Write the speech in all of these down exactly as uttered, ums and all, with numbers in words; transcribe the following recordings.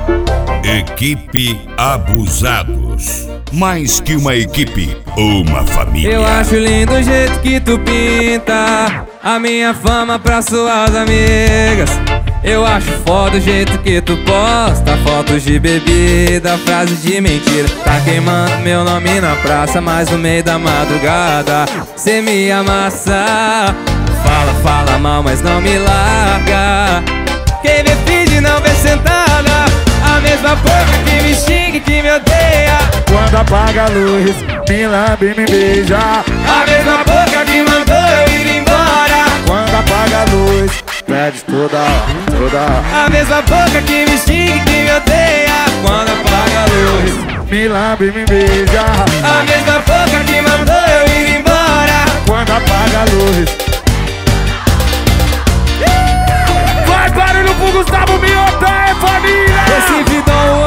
Equipe Abusados. Mais que uma equipe, uma família. Eu acho lindo o jeito que tu pinta a minha fama pra suas amigas. Eu acho foda o jeito que tu posta fotos de bebida, frases de mentira. Tá queimando meu nome na praça, mas no meio da madrugada cê me amassa. Fala, fala mal, mas não me larga. Quem me finge não vê sentada, a mesma boca que me xinga e que me odeia. Quando apaga a luz, me lambe e me beija. A mesma boca que mandou eu ir embora. Quando apaga a luz, pede toda, toda. A mesma boca que me xinga e que me odeia. Quando apaga a luz, me lambe e me beija. a mesma boca que mandou eu ir embora. Quando apaga a luz. Vai barulho pro Gustavo Miotta, é família! Recife Dom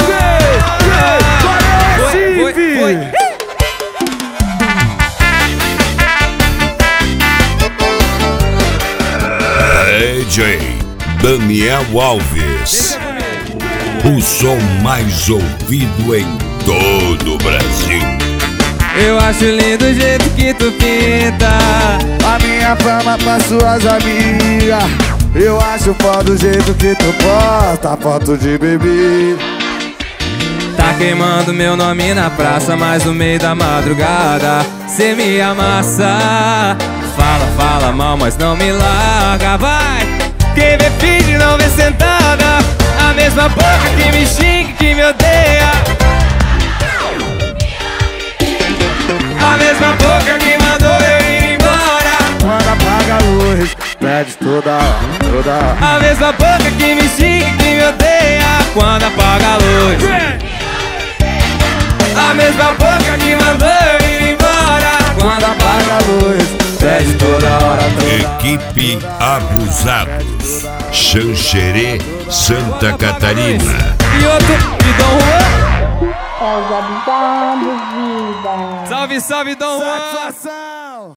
Recife! D J Daniel Alves, o som mais ouvido em todo o Brasil. Eu acho lindo o jeito que tu pinta a minha fama pra suas amigas. Eu acho foda o jeito que tu posta foto de bebê. Tá queimando meu nome na praça, mas no meio da madrugada cê me amassa. Fala, fala mal, mas não me larga, vai. Quem vê finge não vê sentada, a mesma boca que me xinga e que me odeia. A mesma boca que mandou eu ir embora. Quando apaga a luz, pede toda, toda. A mesma boca que me xinga e que me odeia. Quando apaga a luz, a mesma boca que mandou eu ir embora. Quando apaga a luz, pede toda hora, toda. Equipe Abusados, Xanxerê, Santa Catarina. E outro de Dom Juan. É os abusados, vida. Salve, salve, Dom Juan.